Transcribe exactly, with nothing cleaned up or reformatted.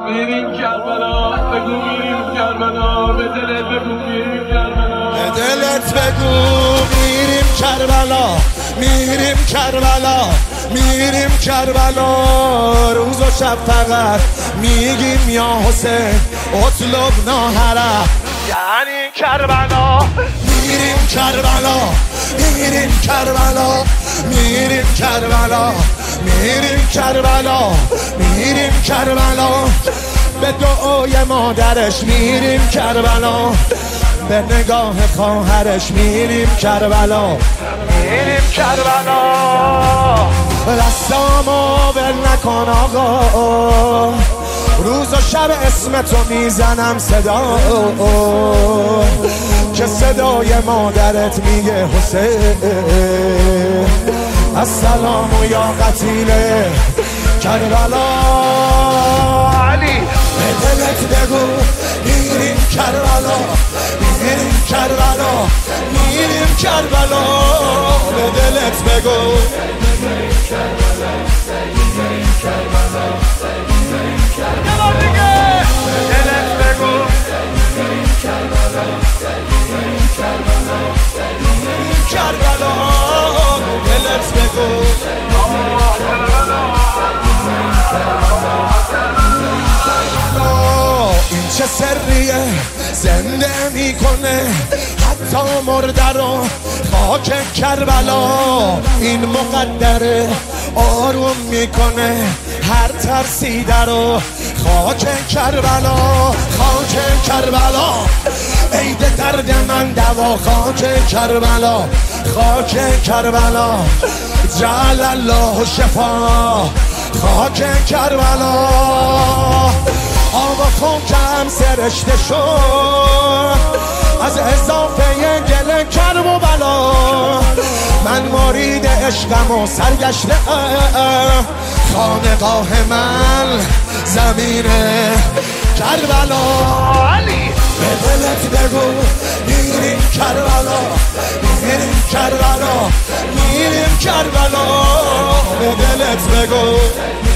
میریم کربلا، بگو میریم کربلا، به دلت بگو میریم کربلا، به دلت بگو میریم کربلا، میریم کربلا، میریم کربلا. روز و شب فقط میگیم یا حسین اطلب ناهره، یعنی کربلا. میریم کربلا، میریم کربلا، میریم کربلا، میریم کربلا، میریم کربلا. به دعای مادرش میریم کربلا، به نگاه خواهرش میریم کربلا، میریم کربلا. دستامو بل نکن آقا، روز و شب اسم تو میزنم صدا، که صدای مادرت میگه حسین السلام یا قتیل کربلا. علی به دلت بگو میریم کربلا، میریم کربلا، میریم کربلا. به دلت بگو میریم کربلا، میریم کربلا، میریم کربلا. به دلت بگو میریم کربلا، میریم کربلا، میریم کربلا. به دلت بگو این چه سریه زنده میکنه حتی مرده رو خاک کربلا. این مقدره آروم میکنه هر ترسیده رو خاک کربلا، خاک کربلا. عید درد من دوا خاک کربلا، خاک کربلا. جعل الله شفا خاک کربلا. آقا کن کم سرشته شد از اضافه گل کرب و بلا. من مرید عشقم و سرگشته، خانقاه من زمین کربلا. علی به دلت بگو میریم کربلا، میریم کربلا، میریم کربلا. به دلت بگو